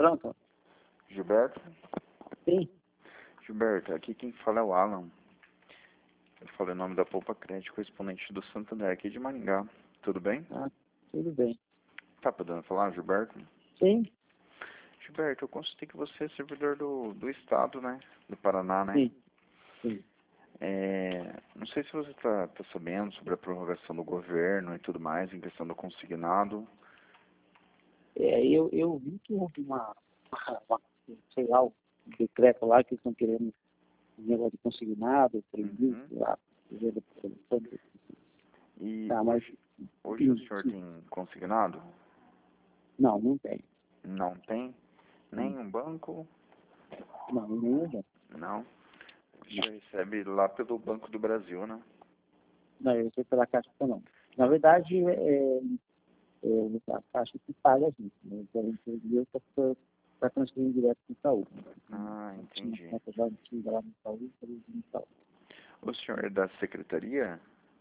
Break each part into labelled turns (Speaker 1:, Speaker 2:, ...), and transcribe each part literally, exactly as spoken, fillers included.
Speaker 1: Pronto?
Speaker 2: Gilberto?
Speaker 1: Sim.
Speaker 2: Gilberto, aqui quem fala é o Alan. Eu falei o nome da Poupa Crédito, correspondente do Santander aqui de Maringá. Tudo bem?
Speaker 1: Ah, tudo bem.
Speaker 2: Tá podendo falar, Gilberto?
Speaker 1: Sim,
Speaker 2: Gilberto, eu constatei que você é servidor do, do Estado, né? Do Paraná, né?
Speaker 1: sim, sim.
Speaker 2: É, não sei se você está tá sabendo sobre a prorrogação do governo e tudo mais, em questão do consignado.
Speaker 1: É, eu, eu vi que houve uma, uma, uma, sei lá, um decreto lá que estão querendo um negócio de consignado, prejuízo,
Speaker 2: Uhum.
Speaker 1: sei lá, seja da-
Speaker 2: E
Speaker 1: tá, mas
Speaker 2: hoje, hoje o senhor tem consignado?
Speaker 1: não, não tem.
Speaker 2: Não tem? Nem um banco?
Speaker 1: Não, nenhum.
Speaker 2: Não. O senhor recebe lá pelo Banco do Brasil, né?
Speaker 1: Não, eu sei pela Caixa Econômica. Na verdade, é, é a Caixa que paga a gente, né? Então, a gente está transferindo direto para o Itaú.
Speaker 2: Ah,
Speaker 1: Tinha
Speaker 2: entendi.
Speaker 1: conta já antiga lá no Itaú, para o Itaú.
Speaker 2: O senhor é da secretaria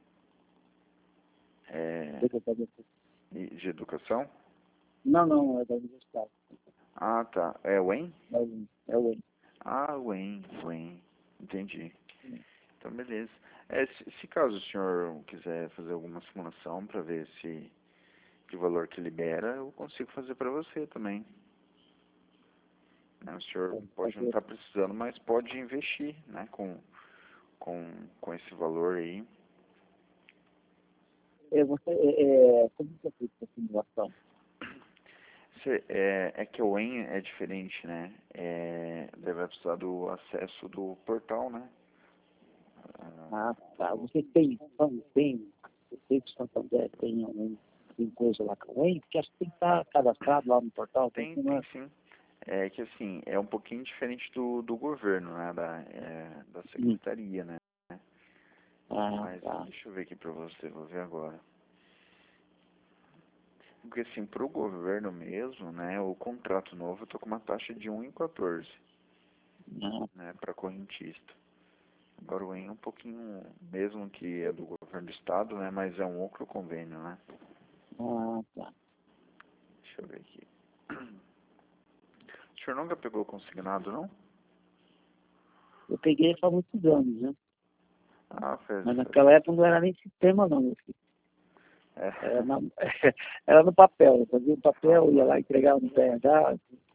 Speaker 2: é,
Speaker 1: Secretaria-
Speaker 2: de Educação?
Speaker 1: Não, não, é da universidade.
Speaker 2: Ah, tá. É o E M?
Speaker 1: É o E M. É o E M.
Speaker 2: Ah, o E M, o E M. Entendi. Então, beleza. É, se, se caso o senhor quiser fazer alguma simulação para ver se que valor que libera, eu consigo fazer para você também. Né? O senhor
Speaker 1: Pode
Speaker 2: pode não
Speaker 1: fazer.
Speaker 2: estar precisando, mas pode investir, né? Com, com, com esse valor aí.
Speaker 1: É, você, é, é, como que é feita essa simulação?
Speaker 2: Cê- é, é que o E M é diferente, né? É, deve precisar do acesso do portal, né?
Speaker 1: Ah, tá. Você tem, então, tem, você que Santander tem algum tem coisa lá com o E M, porque acho que tem que estar cadastrado lá no portal, tem
Speaker 2: Tem,
Speaker 1: que não
Speaker 2: tem
Speaker 1: é.
Speaker 2: sim. É que assim, é um pouquinho diferente do, do governo, né? Da, é, da
Speaker 1: Hum.
Speaker 2: secretaria, né?
Speaker 1: Ah,
Speaker 2: Mas
Speaker 1: tá.
Speaker 2: deixa eu ver aqui pra você, vou ver agora. Porque assim, pro governo mesmo, né? O contrato novo eu tô com uma taxa de um e quatorze,
Speaker 1: Ah,
Speaker 2: né? Pra correntista. Agora o E M é um pouquinho, mesmo que é do governo do estado, né? Mas é um outro convênio, né?
Speaker 1: ah, tá.
Speaker 2: Deixa eu ver aqui. O senhor nunca pegou consignado, não?
Speaker 1: Eu peguei faz muitos anos, né?
Speaker 2: Ah, fez.
Speaker 1: Mas naquela época não era nem sistema, não, meu filho.
Speaker 2: É.
Speaker 1: Era, na, era no papel. Eu fazia o papel, ia lá, entregava no P H.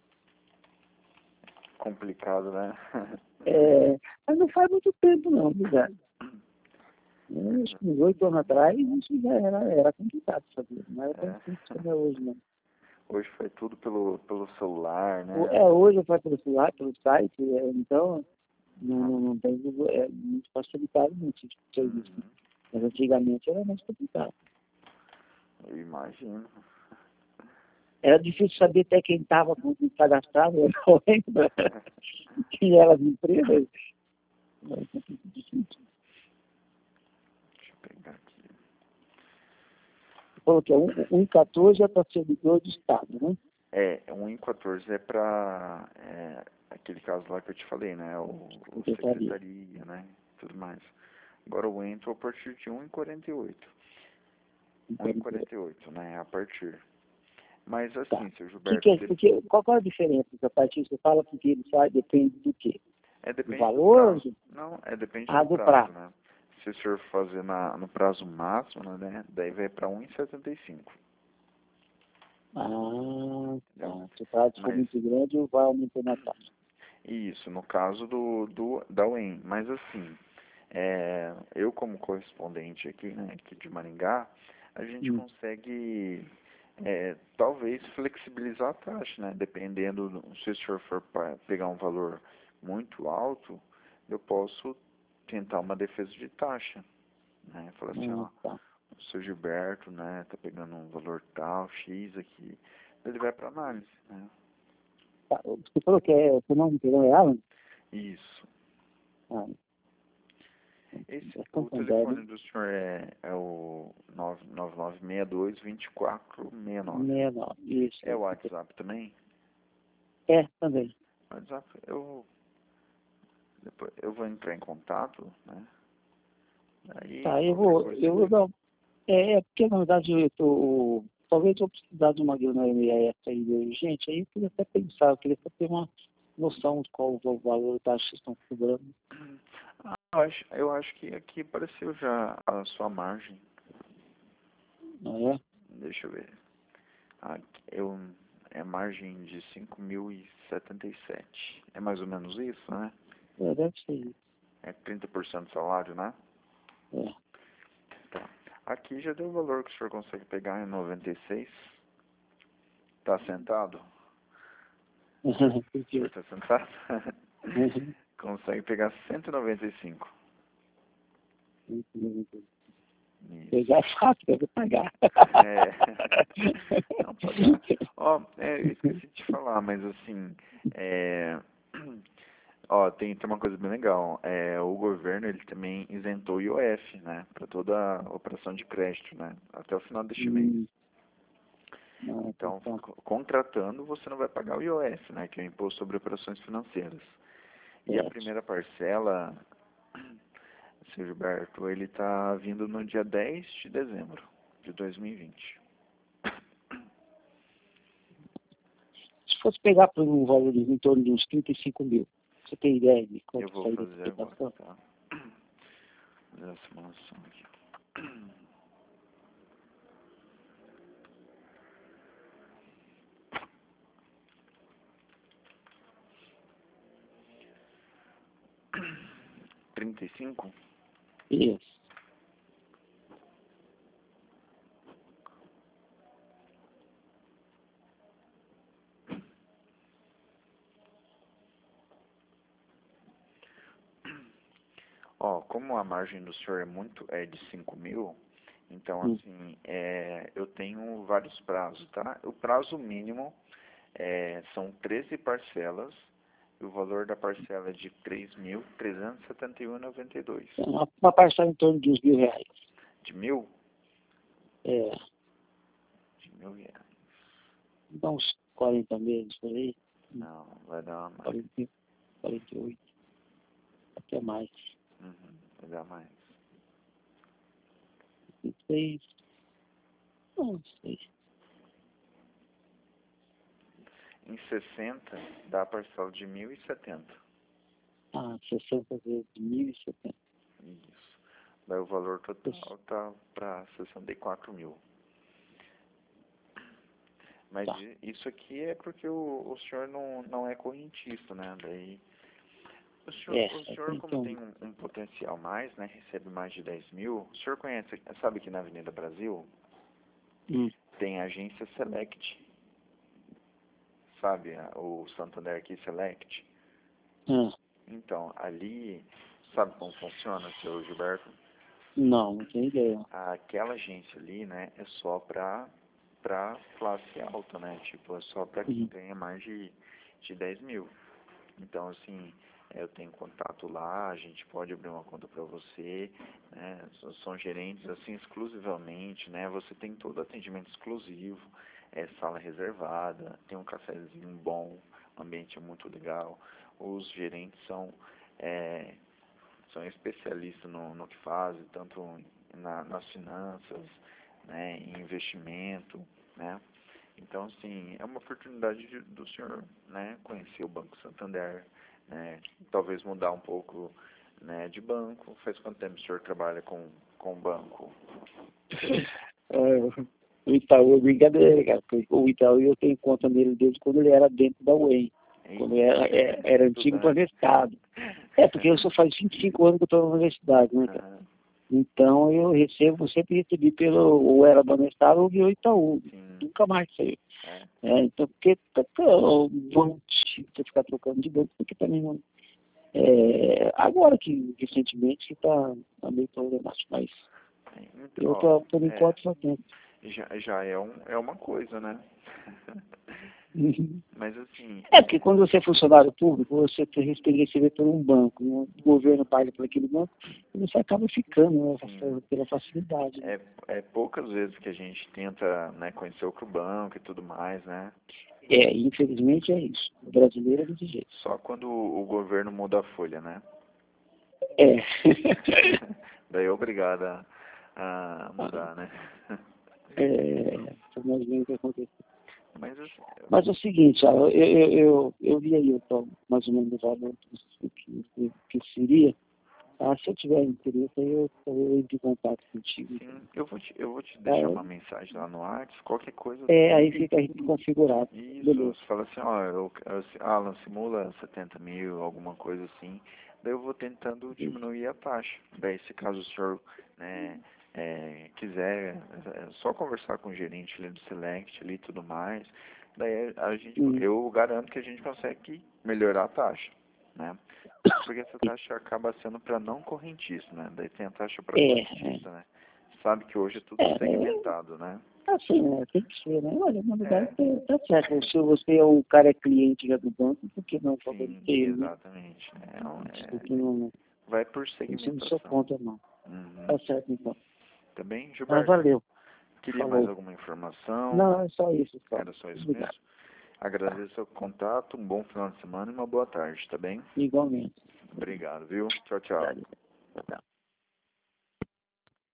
Speaker 2: Complicado, né?
Speaker 1: É, mas não faz muito tempo, não, viu, velho? Eu acho que uns oito anos atrás, isso já era, era complicado, sabia? Não era tão
Speaker 2: É.
Speaker 1: simples como é hoje, não.
Speaker 2: Hoje foi tudo pelo, pelo celular,
Speaker 1: O-
Speaker 2: né?
Speaker 1: É, hoje eu faço pelo celular, pelo site, é, então não, não, não tem é, muito facilitado muito esse tipo de serviço.
Speaker 2: Uhum.
Speaker 1: Mas antigamente era mais complicado.
Speaker 2: Eu imagino.
Speaker 1: Era difícil saber até quem estava cadastrado, eu lembro, quem era as empresas. Era muito difícil.
Speaker 2: Deixa eu pegar aqui.
Speaker 1: Você falou que é um, um e quatorze é para servidor do Estado, né?
Speaker 2: É, um e quatorze é pra é, aquele caso lá que eu te falei, né? O, o
Speaker 1: Secretaria.
Speaker 2: secretaria, né? Tudo mais. Agora o entro a partir de um e quarenta e oito. um e quarenta e oito, né? A partir. Mas
Speaker 1: Tá.
Speaker 2: assim, seu
Speaker 1: O que, que
Speaker 2: Gilberto,
Speaker 1: é,
Speaker 2: de-
Speaker 1: porque, qual, qual é a diferença dessa parte que você fala? Porque ele faz, depende do quê?
Speaker 2: é
Speaker 1: Do
Speaker 2: depende do
Speaker 1: valor?
Speaker 2: prazo. Não, é depende
Speaker 1: Ah,
Speaker 2: do
Speaker 1: do
Speaker 2: prazo,
Speaker 1: prazo.
Speaker 2: né? Se o senhor fazer na, no prazo máximo, né? Daí vai para um e setenta e cinco.
Speaker 1: Ah,
Speaker 2: Entendeu?
Speaker 1: tá. Se o prazo for
Speaker 2: Mas
Speaker 1: muito grande, vai aumentando a taxa.
Speaker 2: isso, no caso do, do da U E M. Mas assim, é, eu como correspondente aqui, né, aqui de Maringá, a gente
Speaker 1: Hum.
Speaker 2: consegue é, talvez flexibilizar a taxa, né? Dependendo, do- se o senhor for pa- pegar um valor muito alto, eu posso tentar uma defesa de taxa, né? Falar assim,
Speaker 1: Ah,
Speaker 2: ó,
Speaker 1: tá.
Speaker 2: o seu Gilberto, né, tá pegando um valor tal, X aqui, ele vai para análise, né?
Speaker 1: Tá. Você falou que é, seu nome perdão, é Alan?
Speaker 2: Isso.
Speaker 1: Ah,
Speaker 2: Esse,
Speaker 1: é
Speaker 2: o
Speaker 1: Santander,
Speaker 2: telefone
Speaker 1: né?
Speaker 2: do senhor é, é o nove nove nove seis dois, dois quatro seis nove.
Speaker 1: sessenta e nove. Isso.
Speaker 2: É o WhatsApp também?
Speaker 1: É, também.
Speaker 2: WhatsApp, eu, depois, eu vou entrar em contato, né? Aí,
Speaker 1: Tá, eu
Speaker 2: qualquer
Speaker 1: vou,
Speaker 2: coisa
Speaker 1: eu vou
Speaker 2: você...
Speaker 1: dar. É, é porque na verdade eu estou talvez eu precisar de uma grana extra aí de urgente, aí eu queria até pensar, eu queria até ter uma noção de qual o valor da taxa que vocês estão cobrando.
Speaker 2: Ah, eu acho, eu acho que aqui apareceu já a sua margem.
Speaker 1: Não é?
Speaker 2: Deixa eu ver. Aqui, eu, é margem de cinco mil e setenta e sete. É mais ou menos isso, né?
Speaker 1: É, deve ser isso.
Speaker 2: É trinta por cento do salário, né?
Speaker 1: É.
Speaker 2: Tá. Aqui já deu o valor que o senhor consegue pegar em noventa e seis. Tá sentado? O senhor
Speaker 1: Porque,
Speaker 2: está sentado?
Speaker 1: uhum.
Speaker 2: Consegue pegar cento e noventa e cinco. Isso.
Speaker 1: Pegar é fácil, deve pagar.
Speaker 2: É. Não, pagar. Ó, é, eu esqueci de te falar, mas assim, é, ó, tem, tem uma coisa bem legal. É, o governo, ele também isentou o I O F, né? Para toda a operação de crédito, né? Até o final deste mês.
Speaker 1: Hum. Não,
Speaker 2: Então,
Speaker 1: então,
Speaker 2: co- contratando, você não vai pagar o I O F, né? Que é o Imposto sobre Operações Financeiras. E a
Speaker 1: certo.
Speaker 2: primeira parcela, seu Gilberto, ele está vindo no dia dez de dezembro de dois mil e vinte.
Speaker 1: Se fosse pegar por um valor de em torno de uns trinta e cinco mil, você tem ideia de
Speaker 2: Eu
Speaker 1: quanto
Speaker 2: vou
Speaker 1: sairia de
Speaker 2: fazer agora,
Speaker 1: explicação?
Speaker 2: tá? Fazer a simulação aqui. trinta e cinco?
Speaker 1: Isso.
Speaker 2: Ó, como a margem do senhor é muito, é de cinco mil, então
Speaker 1: Hum.
Speaker 2: assim, é, eu tenho vários prazos, tá? O prazo mínimo é, são treze parcelas, e o valor da parcela é de três mil trezentos e setenta e um reais e noventa e dois centavos.
Speaker 1: Uma, uma parcela em torno de uns mil reais.
Speaker 2: De mil?
Speaker 1: É,
Speaker 2: De mil reais.
Speaker 1: dá uns quarenta meses por aí.
Speaker 2: Não, vai dar mais.
Speaker 1: quarenta, quarenta e oito. Até mais.
Speaker 2: Uhum, vai dar mais.
Speaker 1: vinte e seis. Não sei.
Speaker 2: Em sessenta, dá a parcela de mil e setenta.
Speaker 1: Ah, sessenta vezes mil e setenta.
Speaker 2: Isso. Daí o valor total tá para sessenta e quatro mil. Mas
Speaker 1: Tá.
Speaker 2: i- isso aqui é porque o, o senhor não, não é correntista, né? Daí, o senhor,
Speaker 1: É,
Speaker 2: o
Speaker 1: é,
Speaker 2: senhor como
Speaker 1: então,
Speaker 2: tem um, um potencial mais, né? Recebe mais de dez mil. O senhor conhece, sabe que na Avenida Brasil
Speaker 1: hum,
Speaker 2: tem a agência Select. Sabe, a- o Santander aqui Select.
Speaker 1: ah,
Speaker 2: Então, ali, sabe como funciona, seu Gilberto?
Speaker 1: não, não tenho ideia.
Speaker 2: Aquela agência ali, né, é só para para classe alta, né? Tipo, é só para quem
Speaker 1: Uhum.
Speaker 2: ganha mais de, de dez mil. Então, assim, eu tenho contato lá, a gente pode abrir uma conta para você, né? São são gerentes, assim, exclusivamente, né? Você tem todo atendimento exclusivo, é sala reservada, tem um cafezinho bom, o ambiente é muito legal. Os gerentes são, é, são especialistas no, no que fazem, tanto na, nas finanças, né, em investimento, né? Então, assim, é uma oportunidade de, do senhor, né, conhecer o Banco Santander, né, talvez mudar um pouco, né, de banco. Faz quanto tempo o senhor trabalha com, com o banco?
Speaker 1: É, o Itaú é brincadeira, cara. Porque o Itaú eu tenho conta nele desde quando ele era dentro da U E M. Quando era, é, era antigo planejado. É, porque eu só faz vinte e cinco anos que eu estou na universidade, né, cara?
Speaker 2: Aham,
Speaker 1: Então eu recebo, sempre recebi pelo, ou era Banestar ou o Itaú.
Speaker 2: sim,
Speaker 1: Nunca mais saiu.
Speaker 2: é,
Speaker 1: É, então, porque eu vou ficar trocando de banco, porque também não. É, agora que recentemente está tá meio problemático, mas
Speaker 2: então,
Speaker 1: eu
Speaker 2: ó,
Speaker 1: tô, por
Speaker 2: é,
Speaker 1: enquanto só tenho.
Speaker 2: já, já é, um, é uma coisa, né? Mas assim,
Speaker 1: É, porque quando você é funcionário público, você tem que receber por um banco, né? O governo paga por aquele banco, e você acaba ficando, né,
Speaker 2: sim,
Speaker 1: pela facilidade. Né?
Speaker 2: é, é poucas vezes que a gente tenta, né, conhecer outro banco e tudo mais, né?
Speaker 1: É, infelizmente é isso. O brasileiro é desse jeito.
Speaker 2: Só quando o governo muda a folha, né?
Speaker 1: É.
Speaker 2: Daí é obrigado a, a mudar, né?
Speaker 1: É, foi mais ou menos o que aconteceu.
Speaker 2: Mas, assim,
Speaker 1: Mas é o seguinte, ó, eu, eu, eu, eu vi aí então, mais ou menos o valor que, que, que seria. Ah, se eu tiver interesse, aí eu, eu entro em contato contigo.
Speaker 2: sim, eu vou te, eu vou te
Speaker 1: Tá?
Speaker 2: deixar uma mensagem lá no WhatsApp, qualquer coisa.
Speaker 1: É, aí fica configurado.
Speaker 2: Isso,
Speaker 1: Beleza.
Speaker 2: você fala assim, ó, eu, eu, Alan, simula setenta mil, alguma coisa assim. Daí eu vou tentando diminuir a taxa. Daí, se caso o senhor, né, é, quiser, é só conversar com o gerente ali do Select ali e tudo mais. Daí a gente,
Speaker 1: Hum.
Speaker 2: eu garanto que a gente consegue melhorar a taxa, né? Porque essa taxa acaba sendo para não correntista, né? Daí tem a taxa para
Speaker 1: É,
Speaker 2: correntista, né? Sabe que hoje é tudo
Speaker 1: é, é,
Speaker 2: segmentado, né?
Speaker 1: assim, né, tem que ser, né? Olha, na verdade,
Speaker 2: É,
Speaker 1: tá certo. Se você é o cara é cliente já do banco, por que não favorecer
Speaker 2: sim,
Speaker 1: ele, né?
Speaker 2: exatamente. Né? É, um-
Speaker 1: Por que
Speaker 2: é,
Speaker 1: não?
Speaker 2: vai por
Speaker 1: Isso eu não sou
Speaker 2: segmentação.
Speaker 1: contra, não.
Speaker 2: Uhum.
Speaker 1: Tá certo, então.
Speaker 2: Também,
Speaker 1: Ah,
Speaker 2: Gilberto,
Speaker 1: valeu.
Speaker 2: queria mais
Speaker 1: Falou.
Speaker 2: alguma informação?
Speaker 1: Não, é só isso, só.
Speaker 2: Era só isso
Speaker 1: Obrigado.
Speaker 2: mesmo? Agradeço o contato, um bom final de semana e uma boa tarde, tá bem?
Speaker 1: Igualmente.
Speaker 2: Obrigado, viu? Tchau, tchau.
Speaker 1: Tá, tá.